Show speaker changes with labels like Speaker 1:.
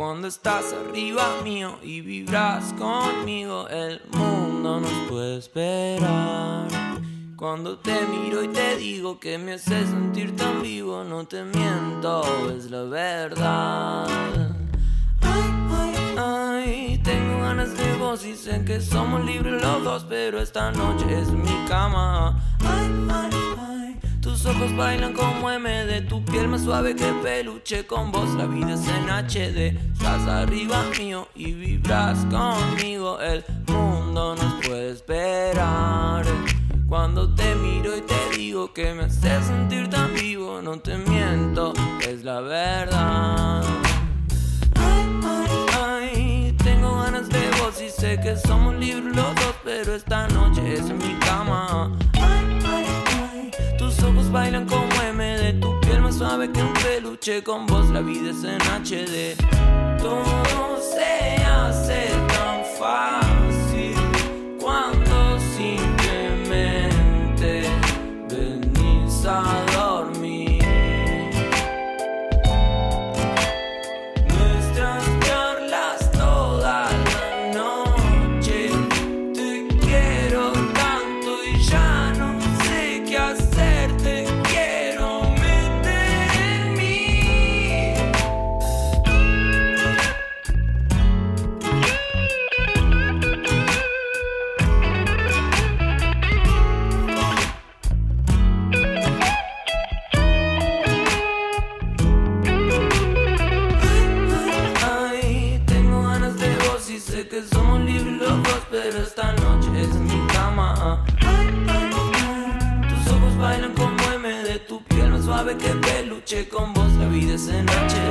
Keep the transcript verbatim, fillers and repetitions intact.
Speaker 1: Cuando estás arriba mío y vibras conmigo, el mundo nos puede esperar. Cuando te miro y te digo que me haces sentir tan vivo, no te miento, es la verdad. Ay, ay, ay, tengo ganas de vos y sé que somos libres los dos, pero esta noche es mi cama. Ay, ay, ay, tus ojos bailan como M D, tu piel más suave que peluche. Con vos la vida es en H D. Estás arriba mío y vibras conmigo, el mundo nos puede esperar. Cuando te miro y te digo que me haces sentir tan vivo, no te miento, es la verdad. Ay, ay, ay, tengo ganas de vos y sé que somos libres los dos, pero esta noche es en mi cama. Ay, ay, ay, tus ojos bailan como M D, tu piel más suave que un peluche. Con vos la vida es en H D. Todo se hace tan fácil cuando simplemente venís a dormir. Nuestras charlas toda la noche, te quiero tanto y ya no sé qué hacer, te quiero meter en mí. Ay, tengo ganas de vos y sé que somos libres los dos, pero esta noche es mi cama. Ay, ay, ay, tus ojos bailan como M D, tu piel más suave que peluche. Con vos la vida es en H D.